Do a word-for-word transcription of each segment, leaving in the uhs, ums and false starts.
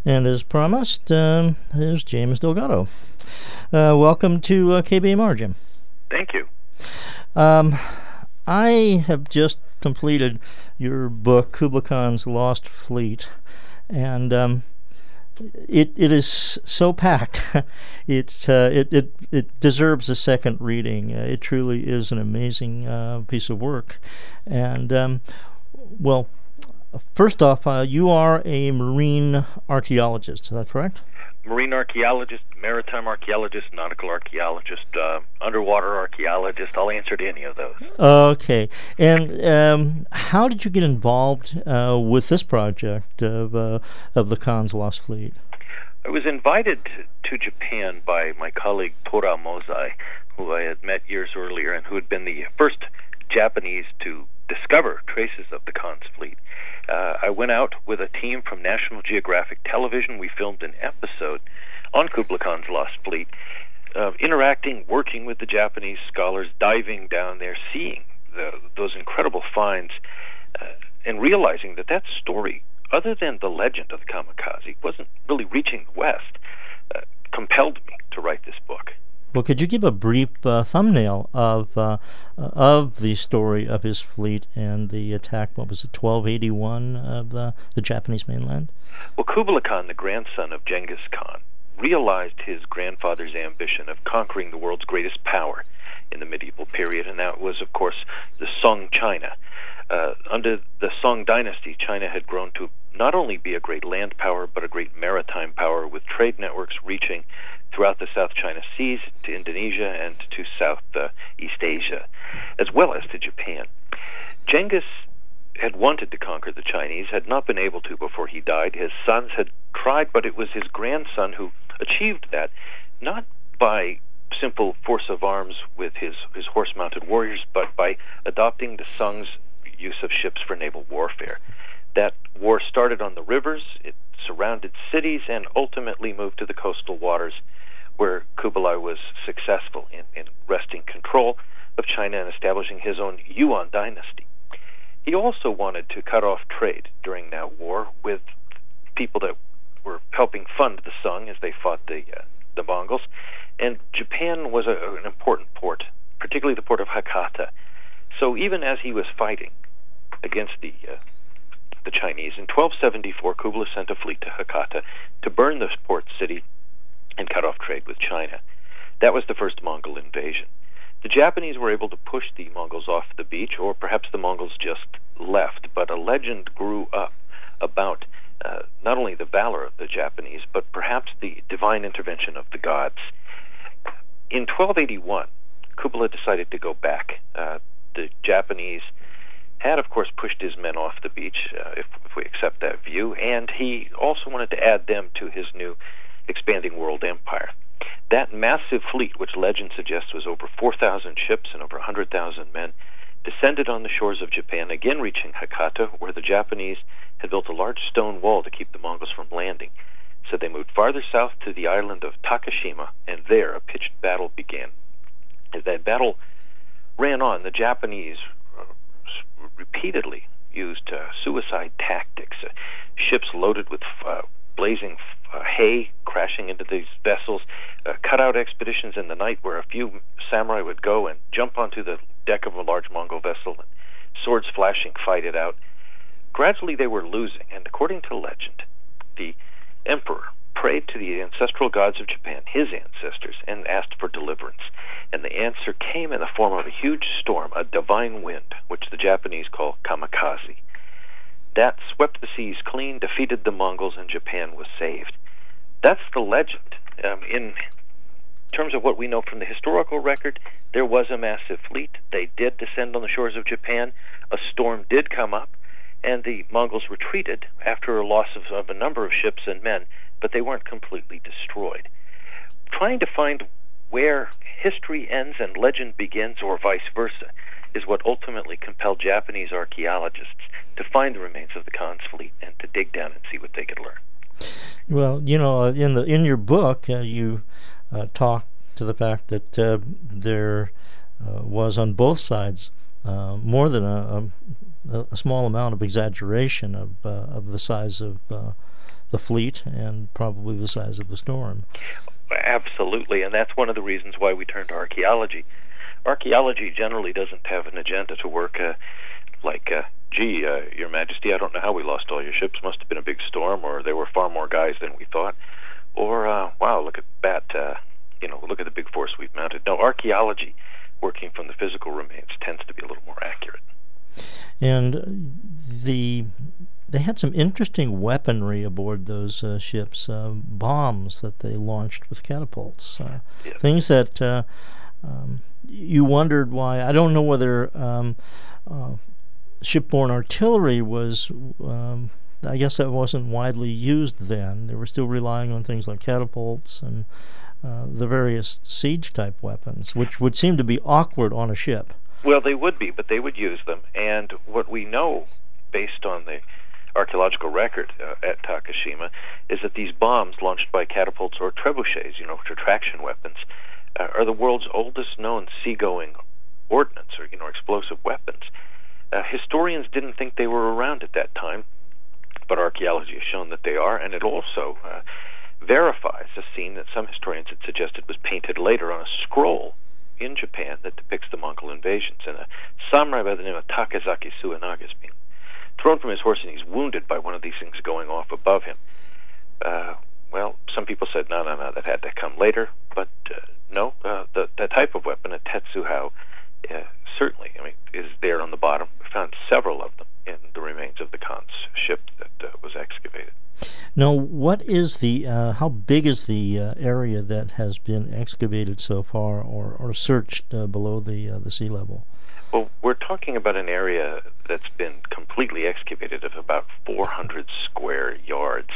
And as promised, um, here's James Delgado. Uh, welcome to uh, K B M R, Jim. Thank you. Um, I have just completed your book, Kublai Khan's Lost Fleet, and um, it it is so packed. it's uh, it, it it deserves a second reading. Uh, it truly is an amazing uh, piece of work, and um, well. First off, uh, you are a marine archaeologist, is that correct? Marine archaeologist, maritime archaeologist, nautical archaeologist, uh, underwater archaeologist. I'll answer to any of those. Okay. And um, how did you get involved uh, with this project of uh, of the Khan's Lost Fleet? I was invited to Japan by my colleague Tora Mozai, who I had met years earlier and who had been the first Japanese to discover traces of the Khan's fleet. Uh, I went out with a team from National Geographic Television. We filmed an episode on Kublai Khan's Lost Fleet, uh, interacting, working with the Japanese scholars, diving down there, seeing the, those incredible finds, uh, and realizing that that story, other than the legend of the kamikaze, wasn't really reaching the West, uh, compelled me to write this book. Well, could you give a brief uh, thumbnail of uh, of the story of his fleet and the attack, what was it, twelve eighty-one of the, the Japanese mainland? Well, Kublai Khan, the grandson of Genghis Khan, realized his grandfather's ambition of conquering the world's greatest power in the medieval period, and that was, of course, the Song China. Uh, under the Song dynasty, China had grown to not only be a great land power, but a great maritime power, with trade networks reaching throughout the South China Seas to Indonesia and to Southeast uh, Asia, as well as to Japan. Genghis had wanted to conquer the Chinese, had not been able to before he died. His sons had tried, but it was his grandson who achieved that, not by simple force of arms with his, his horse-mounted warriors, but by adopting the Song's use of ships for naval warfare. That war started on the rivers, it surrounded cities, and ultimately moved to the coastal waters, where Kublai was successful in, in wresting control of China and establishing his own Yuan dynasty. He also wanted to cut off trade during that war with people that were helping fund the Song as they fought the uh, the Mongols, and Japan was a, an important port, particularly the port of Hakata. So even as he was fighting against the uh, the Chinese, in twelve seventy-four, Kublai sent a fleet to Hakata to burn this port city and cut off trade with China. That was the first Mongol invasion. The Japanese were able to push the Mongols off the beach, or perhaps the Mongols just left, but a legend grew up about uh, not only the valor of the Japanese, but perhaps the divine intervention of the gods. In twelve eighty-one, Kublai decided to go back. Uh, the Japanese had, of course, pushed his men off the beach, uh, if, if we accept that view, and he also wanted to add them to his new expanding world empire. That massive fleet, which legend suggests was over four thousand ships and over one hundred thousand men, descended on the shores of Japan, again reaching Hakata, where the Japanese had built a large stone wall to keep the Mongols from landing. So they moved farther south to the island of Takashima, and there a pitched battle began. As that battle ran on, the Japanese uh, repeatedly used uh, suicide tactics, uh, ships loaded with uh, blazing uh, hay crashing into these vessels, uh, cut-out expeditions in the night where a few samurai would go and jump onto the deck of a large Mongol vessel and, swords flashing, fight it out. Gradually they were losing, and according to legend, the emperor prayed to the ancestral gods of Japan, his ancestors, and asked for deliverance. And the answer came in the form of a huge storm, a divine wind, which the Japanese call kamikaze. That swept the seas clean, defeated the Mongols, and Japan was saved. That's the legend. Um, in terms of what we know from the historical record, there was a massive fleet. They did descend on the shores of Japan. A storm did come up, and the Mongols retreated after a loss of, of a number of ships and men, but they weren't completely destroyed. Trying to find where history ends and legend begins, or vice versa, is what ultimately compelled Japanese archaeologists to find the remains of the Khan's fleet and to dig down and see what they could learn. Well, you know, in the in your book, uh, you uh, talk to the fact that uh, there uh, was on both sides uh, more than a, a a, a small amount of exaggeration of uh, of the size of uh, the fleet and probably the size of the storm. Absolutely, and that's one of the reasons why we turn to archaeology. Archaeology generally doesn't have an agenda to work uh, like, uh, gee, uh, Your Majesty, I don't know how we lost all your ships. Must have been a big storm, or there were far more guys than we thought. Or, uh, wow, look at that, uh, you know, look at the big force we've mounted. No, archaeology, working from the physical remains, tends to be a little more accurate. And the they had some interesting weaponry aboard those uh, ships, uh, bombs that they launched with catapults, uh, yes. things that uh, um, you wondered why. I don't know whether um, uh, shipborne artillery was, um, I guess that wasn't widely used then. They were still relying on things like catapults and uh, the various siege-type weapons, which would seem to be awkward on a ship. Well, they would be, but they would use them. And what we know, based on the archaeological record uh, at Takashima, is that these bombs launched by catapults or trebuchets, you know, which are traction weapons, uh, are the world's oldest known seagoing ordnance or, you know, explosive weapons. Uh, historians didn't think they were around at that time, but archaeology has shown that they are, and it also uh, verifies a scene that some historians had suggested was painted later on a scroll in Japan that depicts the Mongol invasions, and a samurai by the name of Takazaki Suenaga is being thrown from his horse, and he's wounded by one of these things going off above him. Uh, well, some people said, no, no, no, that had to come later, but uh, no, uh, the, that type of weapon, a tetsuhao, uh, certainly, I mean, is there on the bottom. We found several of them in the remains of the Khan's ship that uh, was excavated. Now, what is the, uh, how big is the uh, area that has been excavated so far or, or searched uh, below the uh, the sea level? Well, we're talking about an area that's been completely excavated of about four hundred square yards.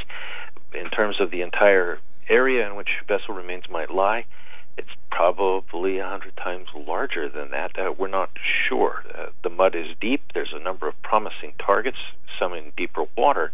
In terms of the entire area in which vessel remains might lie, it's probably one hundred times larger than that. Uh, we're not sure. Uh, the mud is deep. There's a number of promising targets, some in deeper water,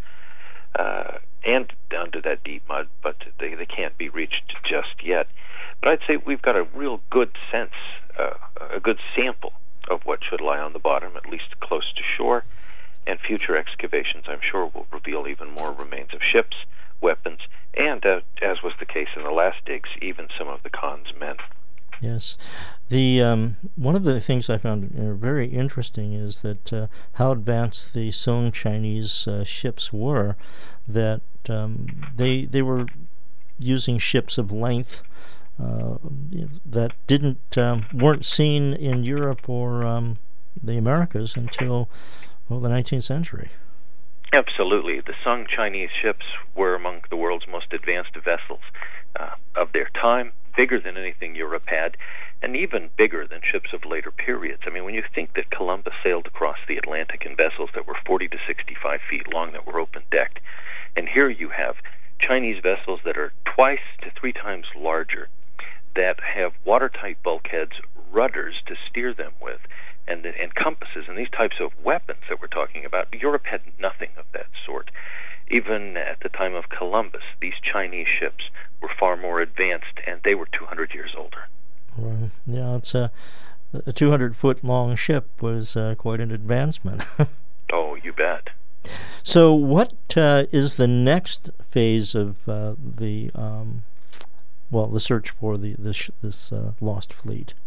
uh, and down to that deep mud, but they, they can't be reached just yet. But I'd say we've got a real good sense, uh, a good sample of what should lie on the bottom, at least close to shore, and future excavations, I'm sure, will reveal even more remains of ships, weapons, and, uh, as was the case in the last digs, even some of the Khan's men. Yes. The um, one of the things I found uh, very interesting is that uh, how advanced the Song Chinese uh, ships were, that um, they they were using ships of length uh, that didn't um, weren't seen in Europe or um, the Americas until well, the nineteenth century. Absolutely. The Song Chinese ships were among the world's most advanced vessels uh, of their time, bigger than anything Europe had, and even bigger than ships of later periods. I mean, when you think that Columbus sailed across the Atlantic in vessels that were forty to sixty-five feet long that were open-decked, and here you have Chinese vessels that are twice to three times larger, that have watertight bulkheads, rudders to steer them with, and, and compasses, and these types of weapons that we're talking about. Europe had nothing of that sort. Even at the time of Columbus, these Chinese ships were far more advanced, and they were two hundred years older. Well, yeah, it's a, a two hundred foot long ship was uh, quite an advancement. Oh, you bet. So what uh, is the next phase of uh, the, um, well, the search for the this, this uh, lost fleet?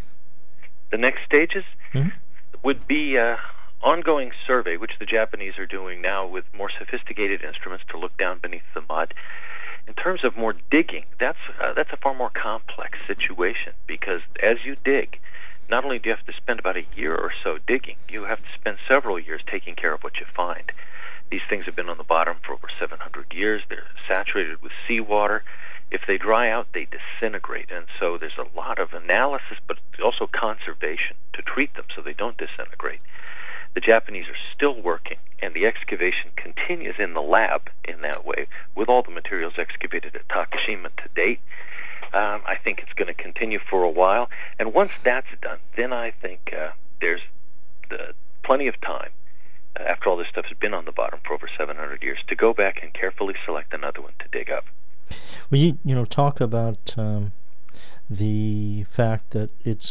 The next stages mm-hmm. would be uh, ongoing survey, which the Japanese are doing now with more sophisticated instruments to look down beneath the mud. In terms of more digging, that's uh, that's a far more complex situation, because as you dig, not only do you have to spend about a year or so digging, you have to spend several years taking care of what you find. These things have been on the bottom for over seven hundred years. They're saturated with seawater. If they dry out, they disintegrate, and so there's a lot of analysis, but also conservation to treat them so they don't disintegrate. The Japanese are still working, and the excavation continues in the lab in that way, with all the materials excavated at Takashima to date. Um, I think it's going to continue for a while, and once that's done, then I think uh, there's the, plenty of time, uh, after all this stuff has been on the bottom for over seven hundred years, to go back and carefully select another one to dig up. Well, you, you know, talk about um, the fact that it's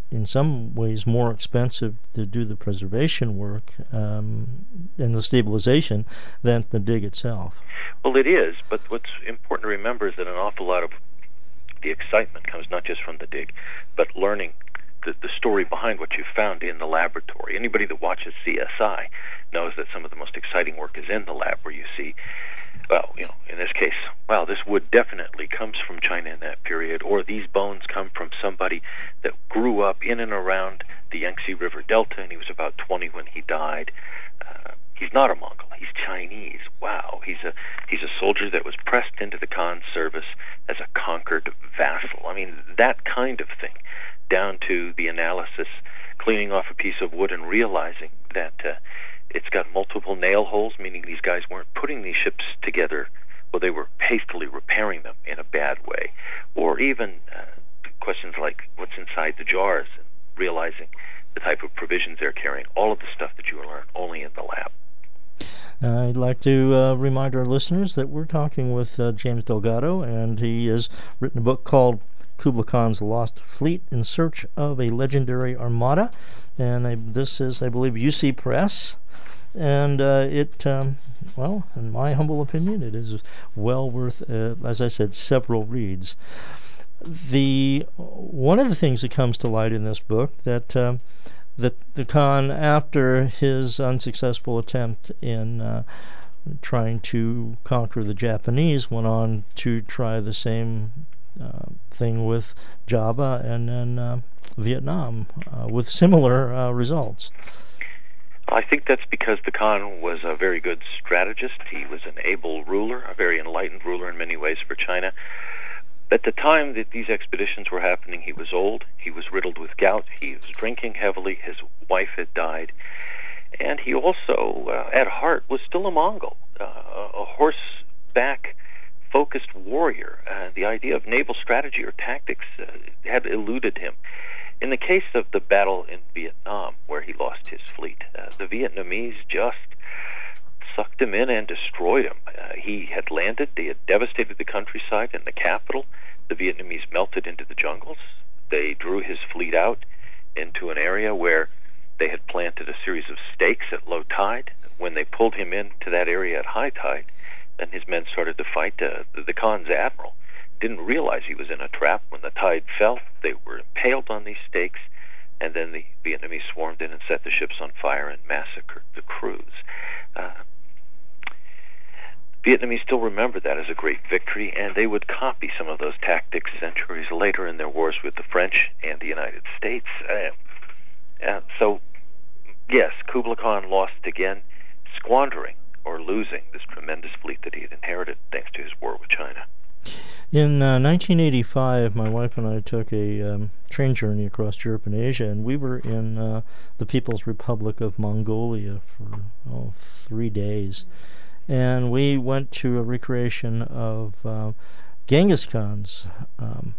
in some ways more expensive to do the preservation work um, and the stabilization than the dig itself. Well, it is, but what's important to remember is that an awful lot of the excitement comes not just from the dig, but learning the, the story behind what you found in the laboratory. Anybody that watches C S I knows that some of the most exciting work is in the lab, where you see, well, you know, in this case, wow, this wood definitely comes from China in that period, or these bones come from somebody that grew up in and around the Yangtze River Delta, and he was about twenty when he died. Uh, he's not a Mongol. He's Chinese. Wow. He's a he's a soldier that was pressed into the Khan's service as a conquered vassal. I mean, that kind of thing, down to the analysis, cleaning off a piece of wood and realizing that uh, it's got multiple nail holes, meaning these guys weren't putting these ships together, well, they were hastily repairing them in a bad way. Or even uh, questions like what's inside the jars, and realizing the type of provisions they're carrying, all of the stuff that you learn only in the lab. I'd like to uh, remind our listeners that we're talking with uh, James Delgado, and he has written a book called Kubla Khan's Lost Fleet in Search of a Legendary Armada, and I, this is, I believe, U C Press, and uh, it, um, well, in my humble opinion, it is well worth, uh, as I said, several reads. The one of the things that comes to light in this book that um, that the Khan, after his unsuccessful attempt in uh, trying to conquer the Japanese, went on to try the same uh, thing with Java and then uh, Vietnam uh, with similar uh, results. I think that's because the Khan was a very good strategist. He was an able ruler, a very enlightened ruler in many ways for China. At the time that these expeditions were happening, he was old, he was riddled with gout, he was drinking heavily, his wife had died, and he also, uh, at heart, was still a Mongol, uh, a horseback-focused warrior. Uh, the idea of naval strategy or tactics uh, had eluded him. In the case of the battle in Vietnam, where he lost his fleet, uh, the Vietnamese just sucked him in and destroyed him. Uh, he had landed, they had devastated the countryside and the capital. The Vietnamese melted into the jungles. They drew his fleet out into an area where they had planted a series of stakes at low tide. When they pulled him into that area at high tide, then his men started to fight. Uh, the, the Khan's admiral didn't realize he was in a trap. When the tide fell, they were impaled on these stakes, and then the Vietnamese swarmed in and set the ships on fire and massacred the crews. Uh, Vietnamese still remember that as a great victory, and they would copy some of those tactics centuries later in their wars with the French and the United States. Uh, uh, so, yes, Kubla Khan lost again, squandering or losing this tremendous fleet that he had inherited thanks to his war with China. In uh, nineteen eighty-five, my wife and I took a um, train journey across Europe and Asia, and we were in uh, the People's Republic of Mongolia for oh, three days. And we went to a recreation of uh, Genghis Khan's, um,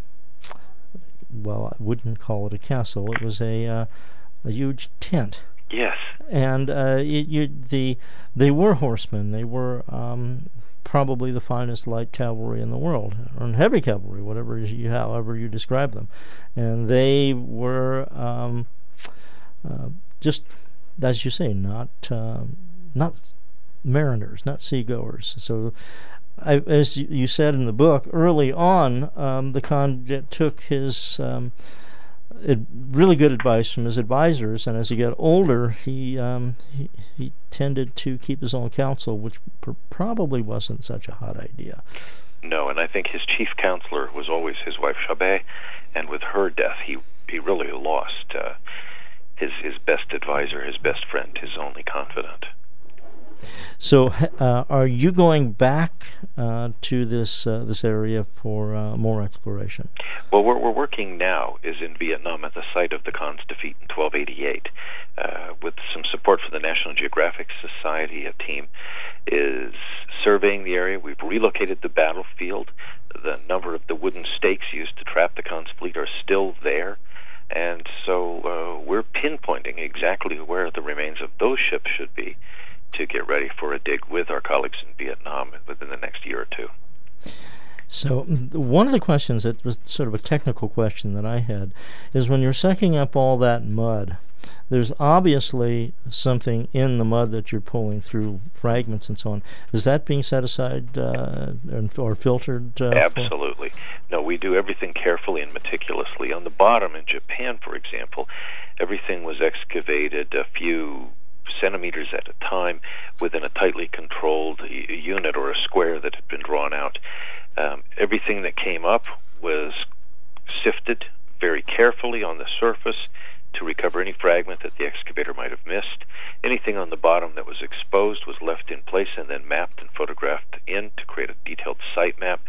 well, I wouldn't call it a castle. It was a uh, a huge tent. Yes. And uh, it, you, the they were horsemen. They were um, probably the finest light cavalry in the world, or heavy cavalry, whatever you, however you describe them. And they were um, uh, just, as you say, not uh, not. mariners, not seagoers. So, I, as you said in the book, early on, um, the Khan took his um, ad- really good advice from his advisors, and as he got older, he, um, he he tended to keep his own counsel, which pr- probably wasn't such a hot idea. No, and I think his chief counselor was always his wife Shabei, and with her death, he he really lost uh, his his best advisor, his best friend, his only confidant. So, uh, are you going back uh, to this uh, this area for uh, more exploration? Well, where we're working now is in Vietnam at the site of the Khan's defeat in twelve eighty-eight. Uh, with some support from the National Geographic Society, a team is surveying the area. We've relocated the battlefield. The number of the wooden stakes used to trap the Khan's fleet are still there. And so uh, we're pinpointing exactly where the remains of those ships should be, to get ready for a dig with our colleagues in Vietnam within the next year or two. So one of the questions that was sort of a technical question that I had is when you're sucking up all that mud, there's obviously something in the mud that you're pulling through, fragments and so on. Is that being set aside uh, or filtered? Uh, Absolutely. No, we do everything carefully and meticulously. On the bottom in Japan, for example, everything was excavated a few centimeters at a time within a tightly controlled a unit or a square that had been drawn out. Um, everything that came up was sifted very carefully on the surface to recover any fragment that the excavator might have missed. Anything on the bottom that was exposed was left in place and then mapped and photographed in to create a detailed site map.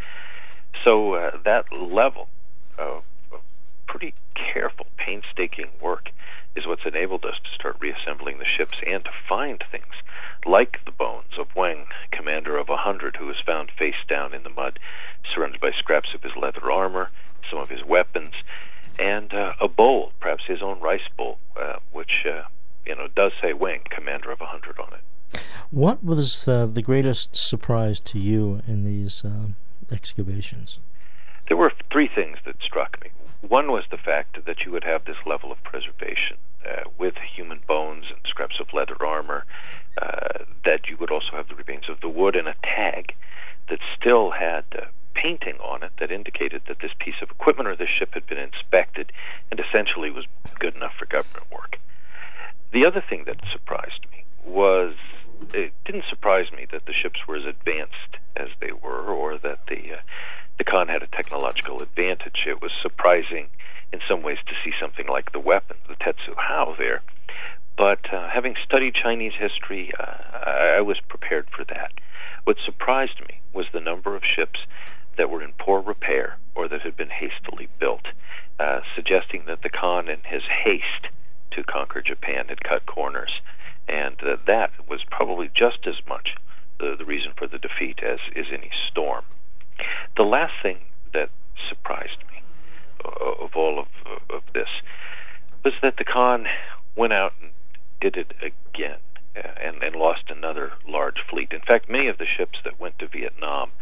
So uh, that level of, of pretty careful, painstaking work is what's enabled us to start reassembling the ships and to find things like the bones of Wang, commander of a hundred, who was found face down in the mud, surrounded by scraps of his leather armor, some of his weapons, and uh, a bowl, perhaps his own rice bowl, uh, which uh, you know does say Wang, commander of a hundred on it. What was uh, the greatest surprise to you in these uh, excavations? There were three things that struck me. One was the fact that you would have this level of preservation uh, with human bones and scraps of leather armor, uh, that you would also have the remains of the wood and a tag that still had uh, painting on it that indicated that this piece of equipment or this ship had been inspected and essentially was good enough for government work. The other thing that surprised me was, it didn't surprise me that the ships were as advanced as they were, or that the uh, the Khan had a technological advantage. It was surprising in some ways to see something like the weapons, the Tetsu Hao there. But uh, having studied Chinese history, uh, I, I was prepared for that. What surprised me was the number of ships that were in poor repair or that had been hastily built, uh, suggesting that the Khan, in his haste to conquer Japan, had cut corners, and uh, that was probably just as much the, the reason for the defeat as is any storm. The last thing that surprised me uh, of all of, of this was that the Khan went out and did it again uh, and, and lost another large fleet. In fact, many of the ships that went to Vietnam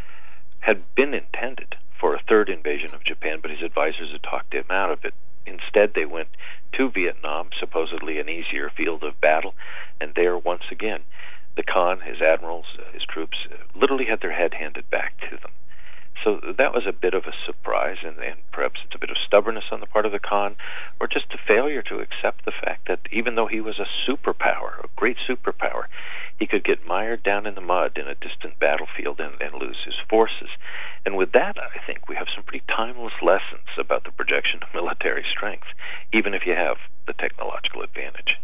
had been intended for a third invasion of Japan, but his advisors had talked him out of it. Instead, they went to Vietnam, supposedly an easier field of battle, and there, once again, the Khan, his admirals, uh, his troops, uh, literally had their head handed back to them. So that was a bit of a surprise, and, and perhaps it's a bit of stubbornness on the part of the Khan, or just a failure to accept the fact that even though he was a superpower, a great superpower, he could get mired down in the mud in a distant battlefield and, and lose his forces. And with that, I think we have some pretty timeless lessons about the projection of military strength, even if you have the technological advantage.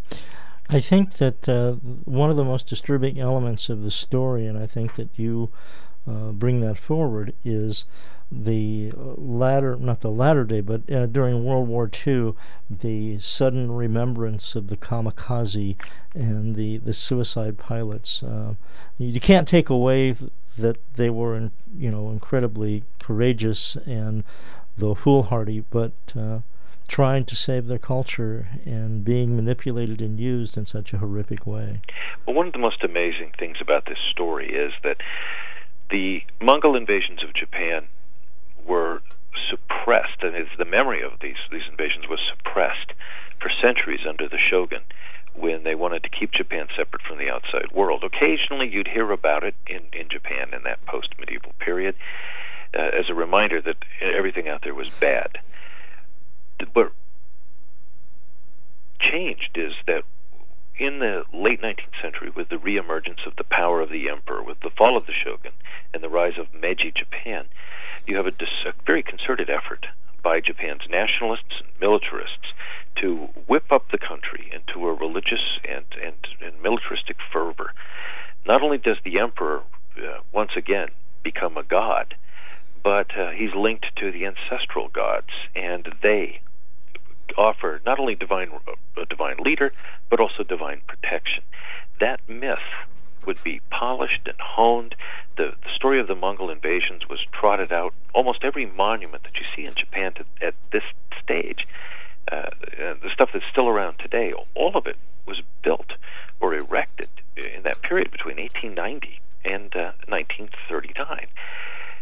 I think that uh, one of the most disturbing elements of the story, and I think that you uh, bring that forward, is the latter, not the latter day, but uh, during World War Two, the sudden remembrance of the kamikaze and the, the suicide pilots. Uh, you can't take away th- that they were, in, you know, incredibly courageous and though foolhardy, but uh, trying to save their culture and being manipulated and used in such a horrific way. Well, one of the most amazing things about this story is that the Mongol invasions of Japan were suppressed, and it's the memory of these, these invasions was suppressed for centuries under the shogun when they wanted to keep Japan separate from the outside world. Occasionally you'd hear about it in, in Japan in that post-medieval period uh, as a reminder that everything out there was bad. What changed is that in the late nineteenth century, with the reemergence of the power of the emperor, with the fall of the shogun, and the rise of Meiji Japan, you have a, dis- a very concerted effort by Japan's nationalists and militarists to whip up the country into a religious and, and, and militaristic fervor. Not only does the emperor uh, once again become a god, but uh, he's linked to the ancestral gods, and they offer not only divine a divine leader, but also divine protection. That myth would be polished and honed. The, the story of the Mongol invasions was trotted out. Almost every monument that you see in Japan to, at this stage, uh, the stuff that's still around today, all of it was built or erected in that period between eighteen ninety and uh, nineteen thirty-nine.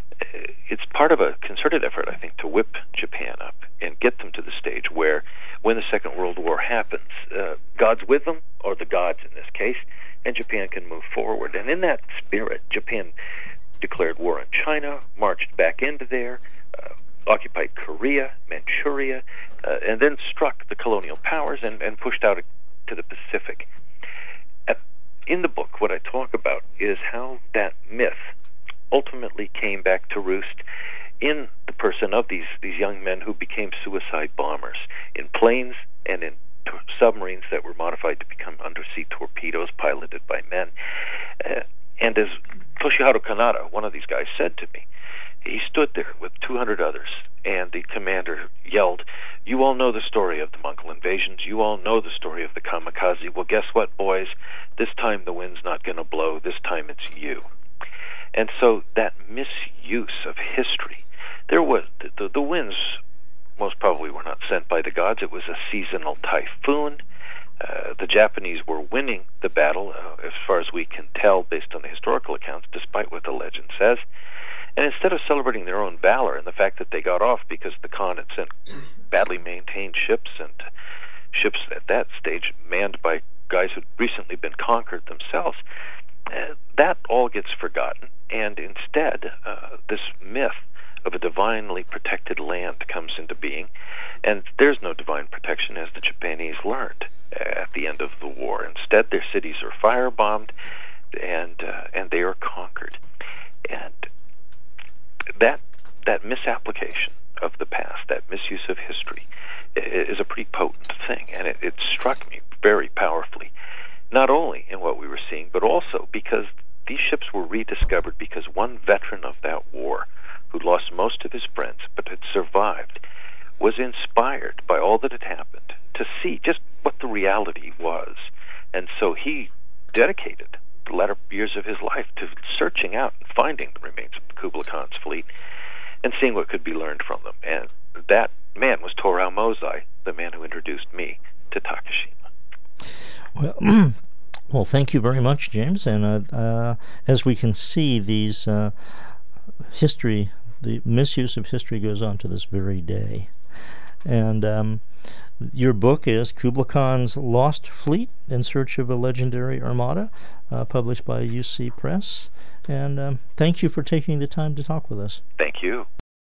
it's part of a concerted effort, I think, to whip Japan up and get them to the stage where, when the Second World War happens, uh, God's with them, or the gods in this case, and Japan can move forward. And in that spirit, Japan declared war on China, marched back into there, uh, occupied Korea, Manchuria, uh, and then struck the colonial powers and, and pushed out to the Pacific. At, in the book, what I talk about is how that myth ultimately came back to roost in the person of these, these young men who became suicide bombers in planes and in t- submarines that were modified to become undersea torpedoes piloted by men. Uh, and as Toshihiro Kanata, one of these guys, said to me, he stood there with two hundred others, and the commander yelled, "You all know the story of the Mongol invasions. You all know the story of the kamikaze. Well, guess what, boys? This time the wind's not going to blow. This time it's you." And so that misuse of history, there was the, the, the winds most probably were not sent by the gods. It was a seasonal typhoon. Uh, the Japanese were winning the battle, uh, as far as we can tell, based on the historical accounts, despite what the legend says. And instead of celebrating their own valor and the fact that they got off because the Khan had sent badly maintained ships, and ships at that stage manned by guys who'd recently been conquered themselves, uh, that all gets forgotten. And instead, uh, this myth of a divinely protected land comes into being. And there's no divine protection, as the Japanese learned at the end of the war. Instead, their cities are firebombed, and uh, and they are conquered. And that that misapplication of the past, that misuse of history, is a pretty potent thing, and it, it struck me very powerfully, not only in what we were seeing, but also because these ships were rediscovered because one veteran of that war, who'd lost most of his friends but had survived, was inspired by all that had happened to see just what the reality was. And so he dedicated the latter years of his life to searching out and finding the remains of Kublai Khan's fleet and seeing what could be learned from them. And that man was Torao Mozai, the man who introduced me to Takashima. Well, well, thank you very much, James. And uh, uh, as we can see, these uh, history, the misuse of history goes on to this very day. And um, your book is Kublai Khan's Lost Fleet in Search of a Legendary Armada, uh, published by U C Press. And um, thank you for taking the time to talk with us. Thank you.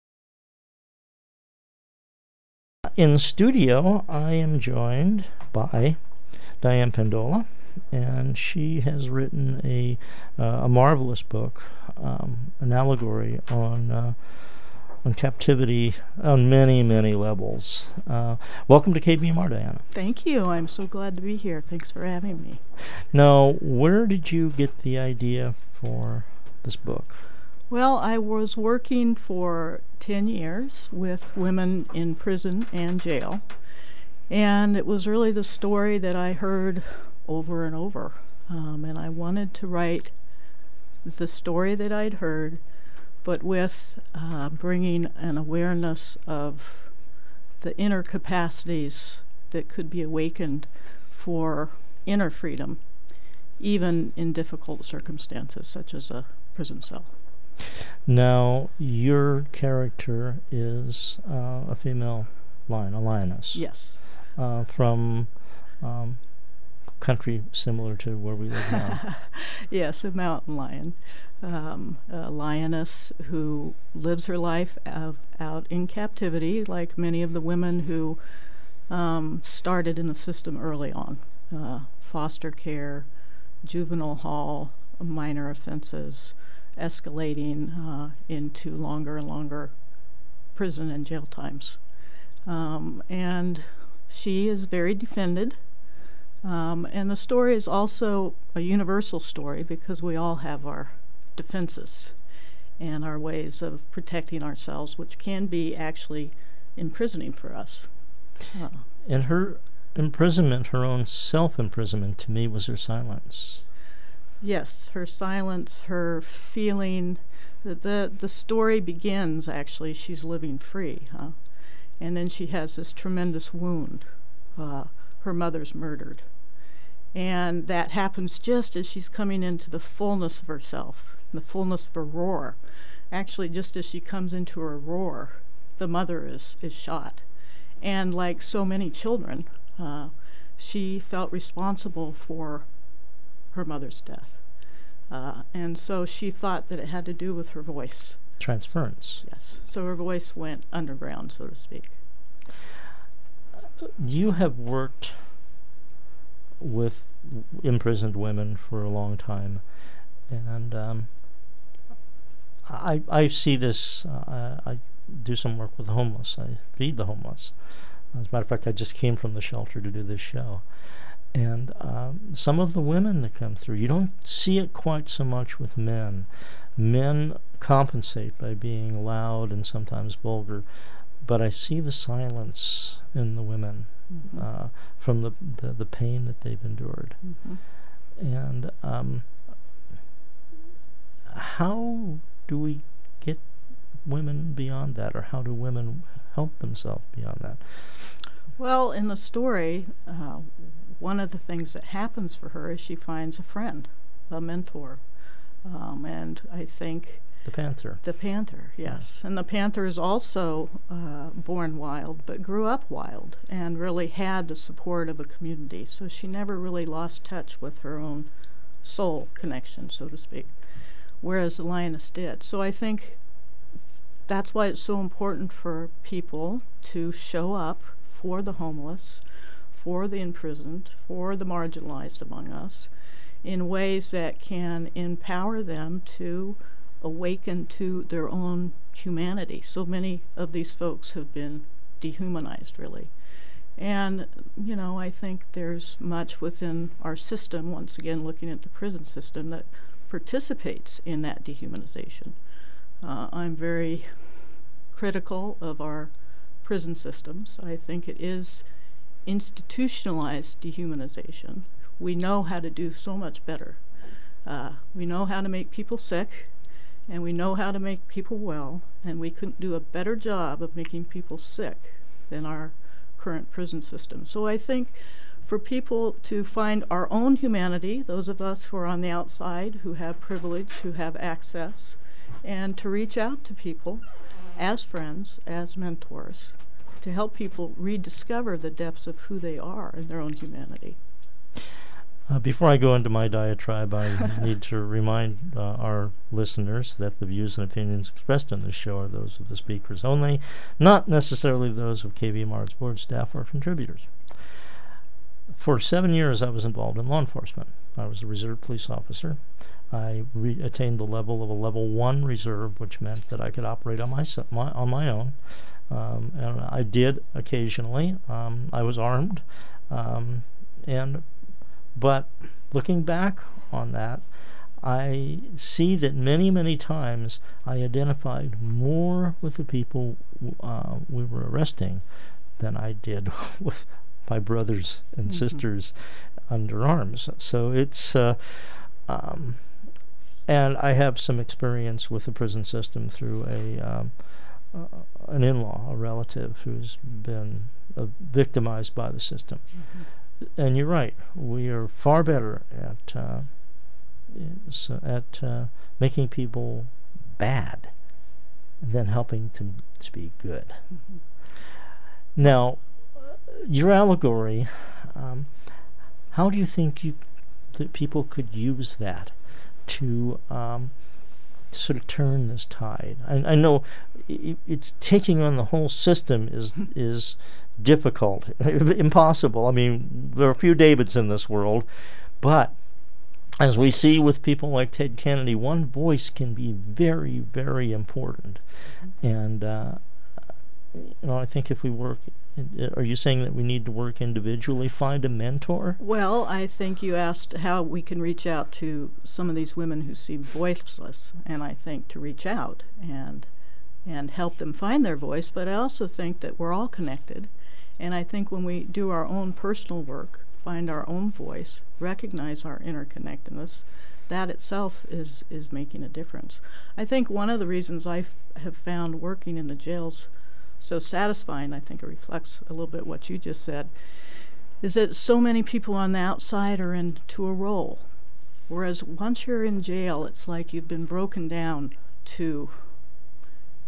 In studio, I am joined by Diane Pendola, and she has written a uh, a marvelous book, um, an allegory on uh, on captivity on many, many levels. Uh, welcome to K B M R, Diana. Thank you. I'm so glad to be here. Thanks for having me. Now, where did you get the idea for this book? Well, I was working for ten years with women in prison and jail, and it was really the story that I heard over and over, um, and I wanted to write the story that I'd heard, but with uh, bringing an awareness of the inner capacities that could be awakened for inner freedom, even in difficult circumstances such as a prison cell. Now, your character is uh, a female lion, a lioness. Yes. Uh, from um, country similar to where we live now. Yes, a mountain lion. Um, a lioness who lives her life of, out in captivity, like many of the women who um, started in the system early on. Uh, foster care, juvenile hall, minor offenses, escalating uh, into longer and longer prison and jail times. Um, and she is very defended. Um, and the story is also a universal story because we all have our defenses and our ways of protecting ourselves, which can be actually imprisoning for us. Uh, and her imprisonment, her own self-imprisonment, to me, was her silence. Yes, her silence, her feeling. The, the, the story begins, actually, she's living free, huh? And then she has this tremendous wound. Uh, her mother's murdered. And that happens just as she's coming into the fullness of herself, the fullness of her roar. actually, just as she comes into her roar, the mother is, is shot. And like so many children, uh, she felt responsible for her mother's death. Uh, and so she thought that it had to do with her voice. Transference. Yes. So her voice went underground, so to speak. You have worked with imprisoned women for a long time, and um, I I see this. Uh, I do some work with the homeless. I feed the homeless. As a matter of fact, I just came from the shelter to do this show, and um, some of the women that come through, you don't see it quite so much with men. Men compensate by being loud and sometimes vulgar, but I see the silence in the women. Mm-hmm. uh, from the, the the pain that they've endured. Mm-hmm. And um, how do we get women beyond that, or how do women help themselves beyond that? Well, in the story, uh, one of the things that happens for her is she finds a friend, a mentor. Um, and I think... The panther. The panther, yes. And the panther is also uh, born wild, but grew up wild, and really had the support of a community. So she never really lost touch with her own soul connection, so to speak, whereas the lioness did. So I think that's why it's so important for people to show up for the homeless, for the imprisoned, for the marginalized among us, in ways that can empower them to awaken to their own humanity. So many of these folks have been dehumanized, really. And, you know, I think there's much within our system, once again looking at the prison system, that participates in that dehumanization. Uh, I'm very critical of our prison systems. I think it is institutionalized dehumanization. We know how to do so much better. Uh, we know how to make people sick, and we know how to make people well, and we couldn't do a better job of making people sick than our current prison system. So I think for people to find our own humanity, those of us who are on the outside, who have privilege, who have access, and to reach out to people as friends, as mentors, to help people rediscover the depths of who they are in their own humanity. Uh, before I go into my diatribe, I need to remind uh, our listeners that the views and opinions expressed on this show are those of the speakers only, not necessarily those of K V M R's board staff or contributors. For seven years, I was involved in law enforcement. I was a reserve police officer. I re- attained the level of a level one reserve, which meant that I could operate on my, my on my own. Um, and I did occasionally. Um, I was armed, um, and But looking back on that, I see that many, many times I identified more with the people uh, we were arresting than I did with my brothers and mm-hmm. sisters under arms. So it's, uh, um, and I have some experience with the prison system through a um, uh, an in-law, a relative who's been uh, victimized by the system. Mm-hmm. And you're right. We are far better at uh, so at uh, making people bad than helping to to be good. Mm-hmm. Now, your allegory. Um, how do you think you that people could use that to um, to sort of turn this tide? I, I know it, it's taking on the whole system is is. difficult, impossible. I mean, there are a few Davids in this world, but as we see with people like Ted Kennedy, one voice can be very, very important. Mm-hmm. And, uh, you know, I think if we work, are you saying that we need to work individually, find a mentor? Well, I think you asked how we can reach out to some of these women who seem voiceless, and I think to reach out and and help them find their voice, but I also think that we're all connected. And I think when we do our own personal work, find our own voice, recognize our interconnectedness, that itself is, is making a difference. I think one of the reasons I f- have found working in the jails so satisfying, I think it reflects a little bit what you just said, is that so many people on the outside are into a role. Whereas once you're in jail, it's like you've been broken down to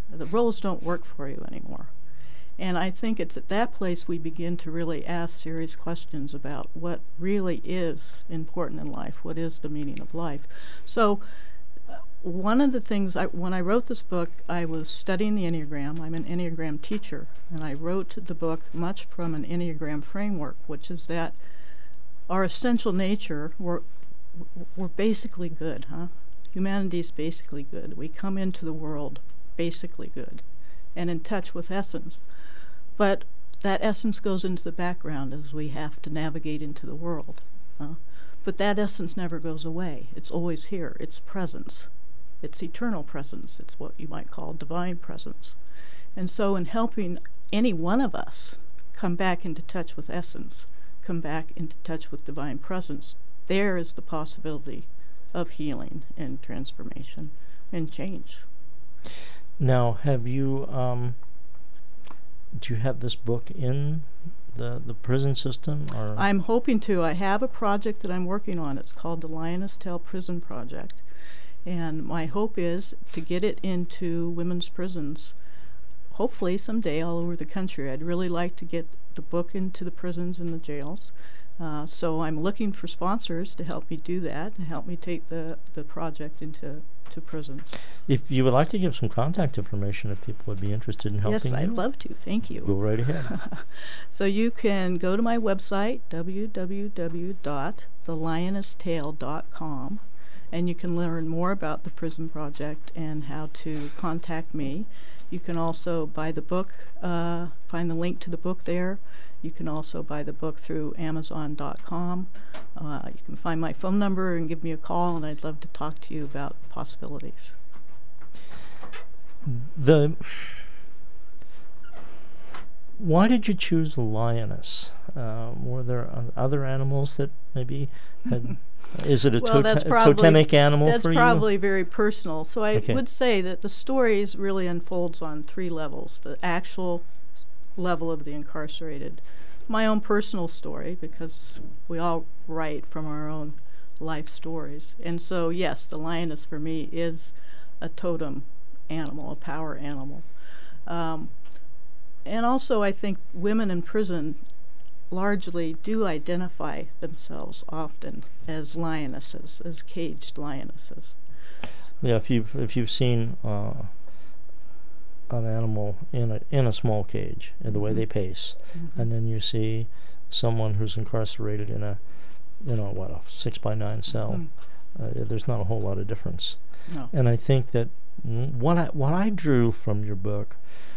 The roles don't work for you anymore. And I think it's at that place we begin to really ask serious questions about what really is important in life, what is the meaning of life. So uh, one of the things, I, when I wrote this book, I was studying the Enneagram. I'm an Enneagram teacher, and I wrote the book much from an Enneagram framework, which is that our essential nature, we're, we're basically good, huh? Humanity's basically good. We come into the world basically good and in touch with essence. But that essence goes into the background as we have to navigate into the world. Huh? But that essence never goes away. It's always here. It's presence. It's eternal presence. It's what you might call divine presence. And so in helping any one of us come back into touch with essence, come back into touch with divine presence, there is the possibility of healing and transformation and change. Now, have you... Um Do you have this book in the the prison system? Or I'm hoping to. I have a project that I'm working on. It's called the Lioness Tale Prison Project. And my hope is to get it into women's prisons, hopefully someday all over the country. I'd really like to get the book into the prisons and the jails. Uh, so I'm looking for sponsors to help me do that and help me take the, the project into to prisons. If you would like to give some contact information if people would be interested in helping yes, you. I'd love to. Thank you. Go right ahead. So you can go to my website, w w w dot the lioness tale dot com, and you can learn more about the Prison Project and how to contact me. You can also buy the book, uh, find the link to the book there. You can also buy the book through amazon dot com. Uh, you can find my phone number and give me a call, and I'd love to talk to you about possibilities. The why did you choose the lioness? Uh, were there other animals that maybe had? Is it a well, tota- probably, totemic animal that's for you? That's probably very personal. So I okay. would say that the story really unfolds on three levels: the actual level of the incarcerated, my own personal story, because we all write from our own life stories. And so, yes, the lioness for me is a totem animal, a power animal. Um, and also, I think women in prison largely do identify themselves often as lionesses, as caged lionesses. Yeah, if you've if you've seen uh, an animal in a in a small cage, and the way they pace, mm-hmm. and then you see someone who's incarcerated in a, you know, what, a six by nine cell. Mm-hmm. Uh, there's not a whole lot of difference. No. And I think that what I what I drew from your book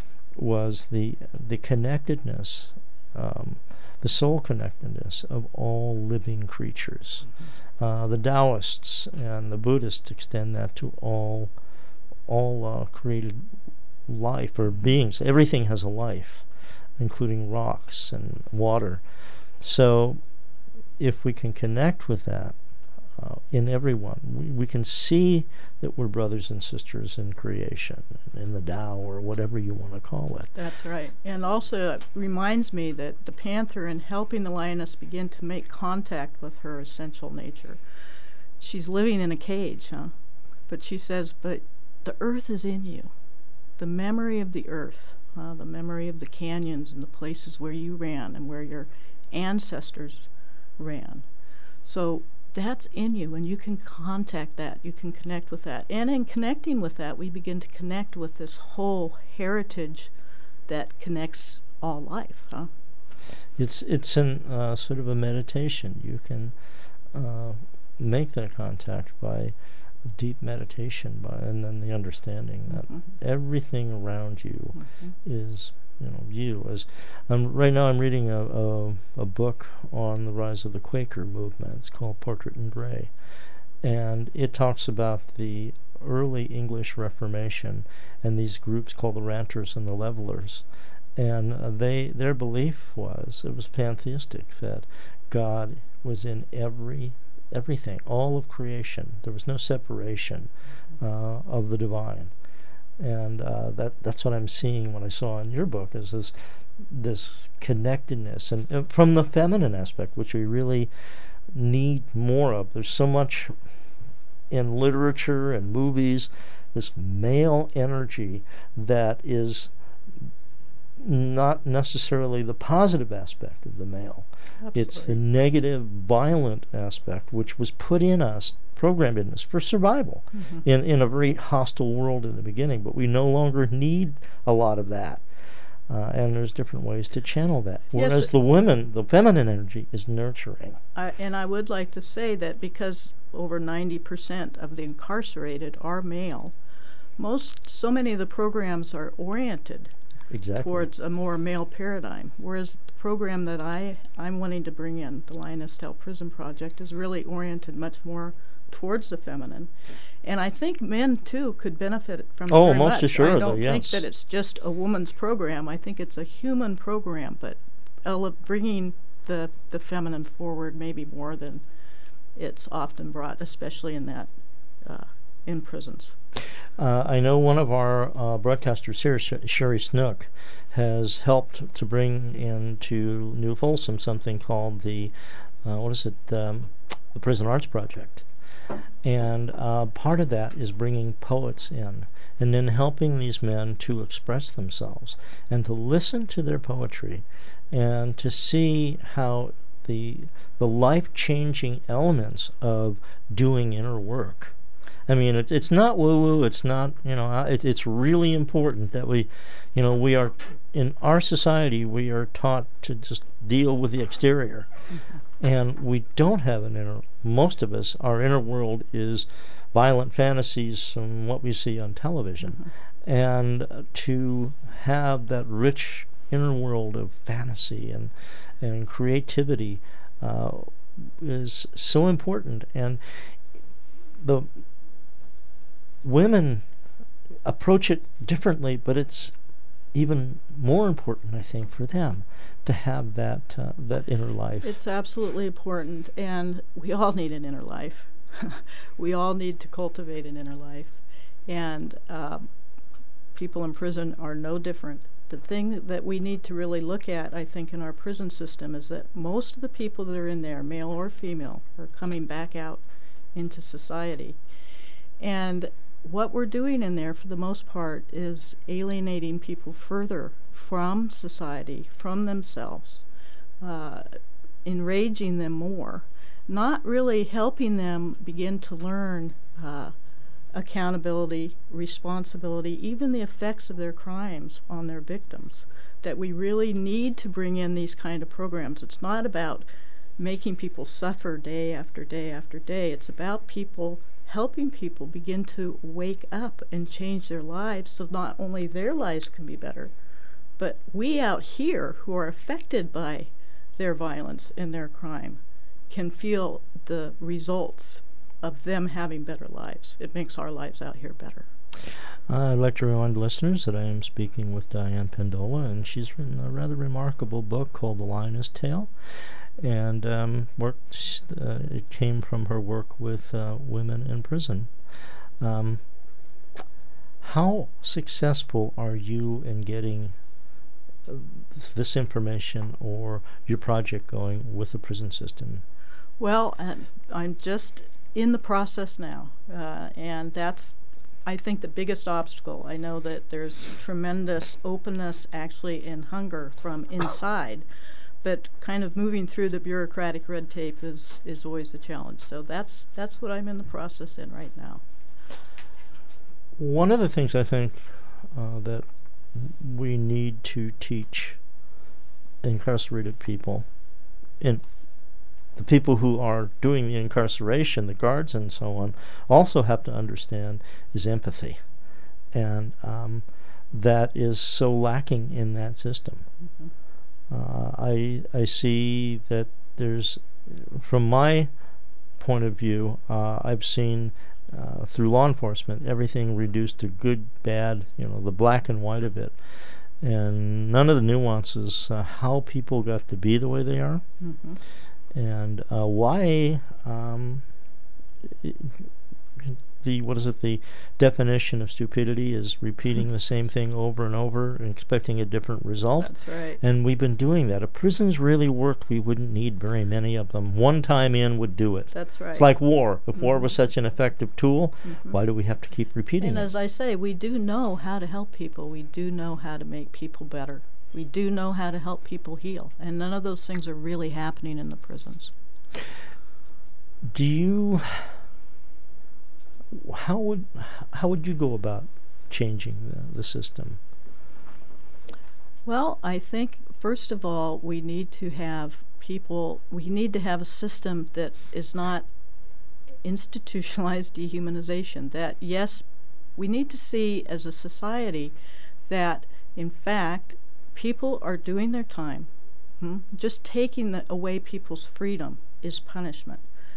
was the the connectedness, um, the soul connectedness of all living creatures. Mm-hmm. Uh, the Taoists and the Buddhists extend that to all all uh, created life or beings. Everything has a life, including rocks and water. So if we can connect with that uh, in everyone, we, we can see that we're brothers and sisters in creation, in the Tao, or whatever you want to call it. That's right. And also it reminds me that the panther, in helping the lioness begin to make contact with her essential nature, she's living in a cage, huh? But she says, but the earth is in you. The memory of the earth, uh, the memory of the canyons and the places where you ran and where your ancestors ran. So that's in you, and you can contact that. You can connect with that. And in connecting with that, we begin to connect with this whole heritage that connects all life, huh? It's it's an uh, sort of a meditation. You can uh, make that contact by deep meditation, by, and then the understanding that mm-hmm. everything around you mm-hmm. is, you know, you. As um, right now, I'm reading a, a a book on the rise of the Quaker movement. It's called Portrait in Grey, and it talks about the early English Reformation and these groups called the Ranters and the Levelers, and uh, they their belief was it was pantheistic, that God was in every everything, all of creation. There was no separation uh, of the divine, and uh, that that's what I'm seeing. What I saw in your book is this this connectedness, and uh, from the feminine aspect, which we really need more of. There's so much in literature and movies this male energy that is not necessarily the positive aspect of the male. Absolutely. It's the negative, violent aspect, which was put in us, programmed in us for survival mm-hmm. in, in a very hostile world in the beginning. But we no longer need a lot of that. Uh, and there's different ways to channel that. Whereas yes, the women, the feminine energy, is nurturing. I, and I would like to say that because over ninety percent of the incarcerated are male, most, so many of the programs are oriented exactly. towards a more male paradigm. Whereas the program that I, I'm wanting to bring in, the Lioness Tale Prison Project, is really oriented much more towards the feminine. And I think men, too, could benefit from it oh, very most much. assuredly, I don't yes. think that it's just a woman's program. I think it's a human program, but ele- bringing the, the feminine forward maybe more than it's often brought, especially in that uh, in prisons. Uh, I know one of our uh, broadcasters here, Sh- Sherry Snook, has helped to bring into New Folsom something called the, uh, what is it, um, the Prison Arts Project. And uh, part of that is bringing poets in and then helping these men to express themselves and to listen to their poetry and to see how the the life-changing elements of doing inner work. I mean, it's it's not woo-woo. It's not, you know, uh, it, it's really important that we, you know, we are, in our society, we are taught to just deal with the exterior. Mm-hmm. And we don't have an inner, most of us, our inner world is violent fantasies from what we see on television. Mm-hmm. And uh, to have that rich inner world of fantasy and, and creativity uh, is so important. And the women approach it differently, but it's even more important, I think, for them to have that uh, that inner life. It's absolutely important, and we all need an inner life. We all need to cultivate an inner life, and uh, people in prison are no different. The thing that we need to really look at, I think, in our prison system is that most of the people that are in there, male or female, are coming back out into society. And what we're doing in there, for the most part, is alienating people further from society, from themselves, uh, enraging them more, not really helping them begin to learn uh, accountability, responsibility, even the effects of their crimes on their victims, that we really need to bring in these kind of programs. It's not about making people suffer day after day after day. It's about people helping people begin to wake up and change their lives so not only their lives can be better, but we out here who are affected by their violence and their crime can feel the results of them having better lives. It makes our lives out here better. Uh, I'd like to remind listeners that I am speaking with Diane Pendola, and she's written a rather remarkable book called The Lioness Tale. And um, worked, uh, it came from her work with uh, women in prison. Um, how successful are you in getting uh, this information or your project going with the prison system? Well, uh, I'm just in the process now, uh, and that's, I think, the biggest obstacle. I know that there's tremendous openness, actually, and hunger from inside. But kind of moving through the bureaucratic red tape is, is always a challenge. So that's that's what I'm in the process in right now. One of the things I think uh, that we need to teach incarcerated people, and the people who are doing the incarceration, the guards and so on, also have to understand is empathy. And um, that is so lacking in that system. Mm-hmm. Uh, I I see that there's, from my point of view, uh, I've seen uh, through law enforcement everything reduced to good, bad, you know, the black and white of it, and none of the nuances, uh, how people got to be the way they are, mm-hmm. and uh, why um, it, the what is it? The definition of stupidity is repeating the same thing over and over and expecting a different result. That's right. And we've been doing that. If prisons really worked, we wouldn't need very many of them. One time in would do it. That's right. It's like war. If mm-hmm. war was such an effective tool, mm-hmm. why do we have to keep repeating and it? And as I say, we do know how to help people. We do know how to make people better. We do know how to help people heal. And none of those things are really happening in the prisons. Do you... How would how would you go about changing the, the system? Well, I think first of all we need to have people. We need to have a system that is not institutionalized dehumanization. That yes, we need to see as a society that in fact people are doing their time. Hmm? Just taking the, away people's freedom is punishment.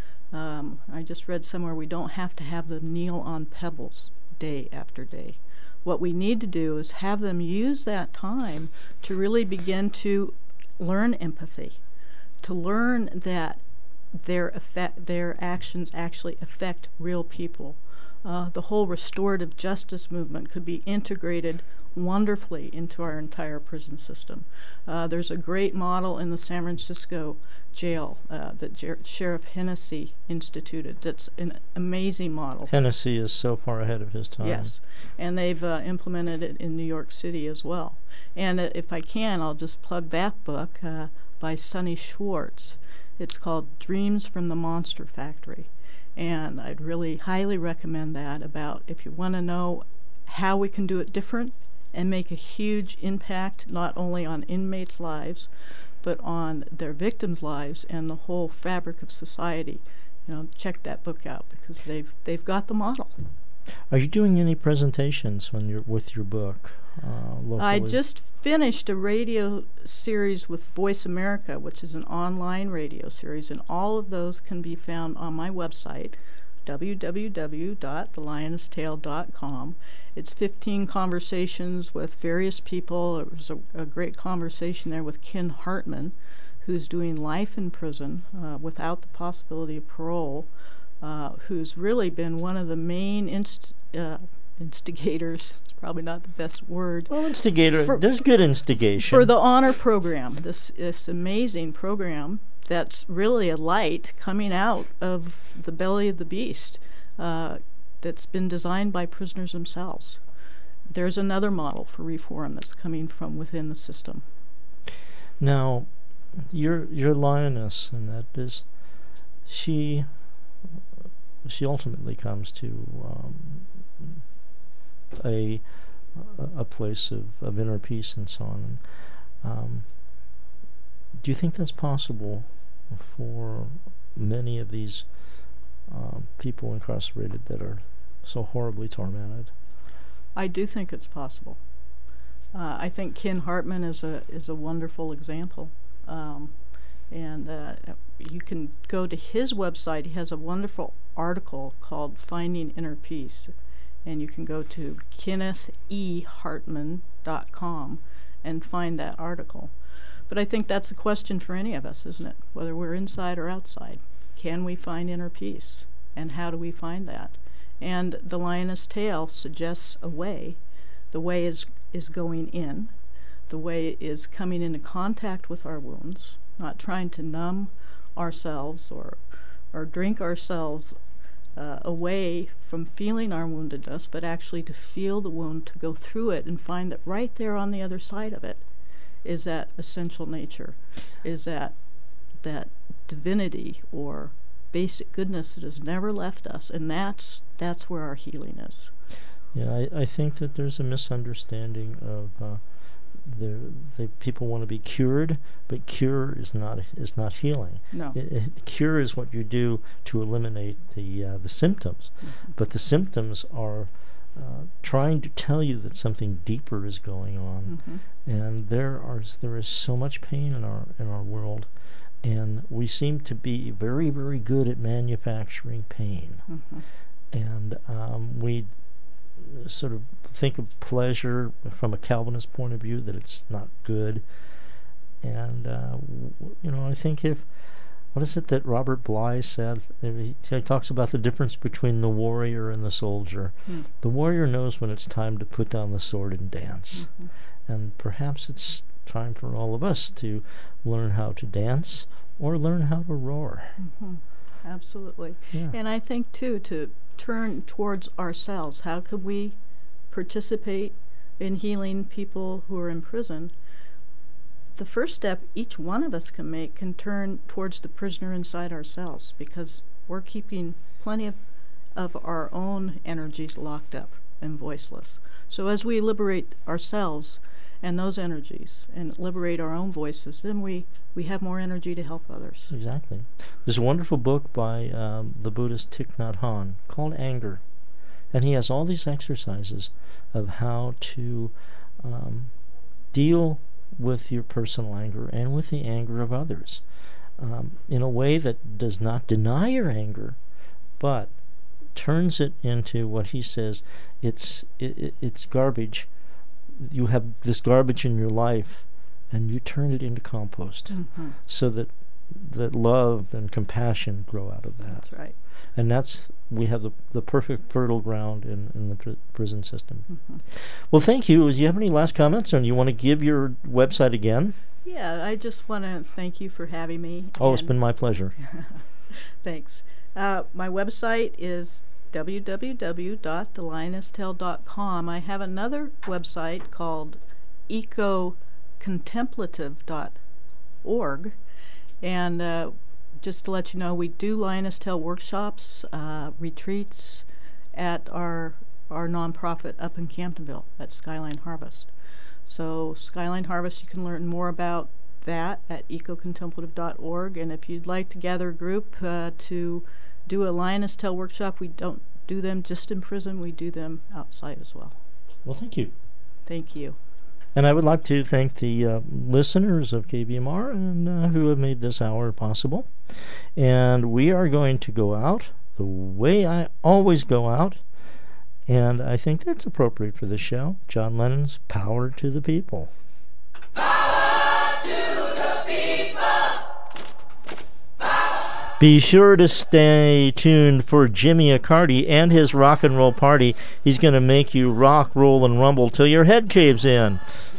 Um, I just read somewhere we don't have to have them kneel on pebbles day after day. What we need to do is have them use that time to really begin to learn empathy, to learn that their effect, their actions actually affect real people. Uh, the whole restorative justice movement could be integrated wonderfully into our entire prison system. Uh, there's a great model in the San Francisco jail uh, that Jer- Sheriff Hennessy instituted. That's an amazing model. Hennessy is so far ahead of his time. Yes, and they've uh, implemented it in New York City as well. And uh, if I can, I'll just plug that book uh, by Sonny Schwartz. It's called Dreams from the Monster Factory. And I'd really highly recommend that, about if you want to know how we can do it different and make a huge impact not only on inmates' lives, but on their victims' lives and the whole fabric of society. You know, check that book out because they've they've got the model. Are you doing any presentations when you're with your book uh, locally? I just finished a radio series with Voice America, which is an online radio series, and all of those can be found on my website, w w w dot the lioness tale dot com. It's fifteen conversations with various people. It was a, a great conversation there with Ken Hartman, who's doing life in prison uh, without the possibility of parole, uh, who's really been one of the main inst- uh, instigators. It's probably not the best word. Well, instigator, for, there's good instigation. For the honor program, this, this amazing program that's really a light coming out of the belly of the beast. Uh, that's been designed by prisoners themselves. There's another model for reform that's coming from within the system. Now, your your lioness, and that is, she she ultimately comes to um, a a place of, of inner peace and so on. Um, do you think that's possible for many of these uh, people incarcerated that are so horribly tormented? I do think it's possible. Uh, I think Ken Hartman is a is a wonderful example, um, and uh, you can go to his website. He has a wonderful article called "Finding Inner Peace," and you can go to kenneth e hartman dot com and find that article. But I think that's a question for any of us, isn't it? Whether we're inside or outside, can we find inner peace, and how do we find that? And the Lioness Tale suggests a way. The way is is going in. The way is coming into contact with our wounds, not trying to numb ourselves or or drink ourselves uh, away from feeling our woundedness, but actually to feel the wound, to go through it and find that right there on the other side of it is that essential nature, is that that divinity or basic goodness that has never left us, and that's that's where our healing is. Yeah, I, I think that there's a misunderstanding of uh, the the people want to be cured, but cure is not is not healing. No, it, it, cure is what you do to eliminate the uh, the symptoms, mm-hmm. but the symptoms are uh, trying to tell you that something deeper is going on, mm-hmm. and there are there is so much pain in our in our world. And we seem to be very, very good at manufacturing pain. Mm-hmm. And um, we sort of think of pleasure from a Calvinist point of view, that it's not good. And, uh, w- you know, I think if what is it that Robert Bly said? He, he talks about the difference between the warrior and the soldier. Hmm. The warrior knows when it's time to put down the sword and dance. Mm-hmm. And perhaps it's time for all of us to learn how to dance or learn how to roar. Mm-hmm. Absolutely. Yeah. And I think, too, to turn towards ourselves. How could we participate in healing people who are in prison? The first step each one of us can make can turn towards the prisoner inside ourselves, because we're keeping plenty of, of our own energies locked up and voiceless. So as we liberate ourselves and those energies and liberate our own voices, then we, we have more energy to help others. Exactly. There's a wonderful book by um, the Buddhist Thich Nhat Hanh called Anger. And he has all these exercises of how to um, deal with your personal anger and with the anger of others um, in a way that does not deny your anger, but turns it into what he says, it's it, it's garbage. You have this garbage in your life, and you turn it into compost, Mm-hmm. so that that love and compassion grow out of that. That's right. And that's, we have the the perfect fertile ground in, in the pr- prison system. Mm-hmm. Well, thank you. Do you have any last comments, or you want to give your website again? Yeah, I just want to thank you for having me. Oh, it's and been my pleasure. Thanks. Uh, my website is w w w dot the lioness tale dot com. I have another website called eco contemplative dot org. And uh, just to let you know, we do Lioness Tale workshops, uh, retreats at our our nonprofit up in Camptonville at Skyline Harvest. So Skyline Harvest, you can learn more about that at eco contemplative dot org. And if you'd like to gather a group uh, to do a Lioness Tale workshop, we don't do them just in prison, we do them outside as well. Well, thank you. Thank you. And I would like to thank the uh, listeners of K B M R and uh, who have made this hour possible. And we are going to go out the way I always go out, and I think that's appropriate for this show. John Lennon's Power to the People. Power to the people. Power. Be sure to stay tuned for Jimmy Accardi and his rock and roll party. He's going to make you rock, roll, and rumble till your head caves in.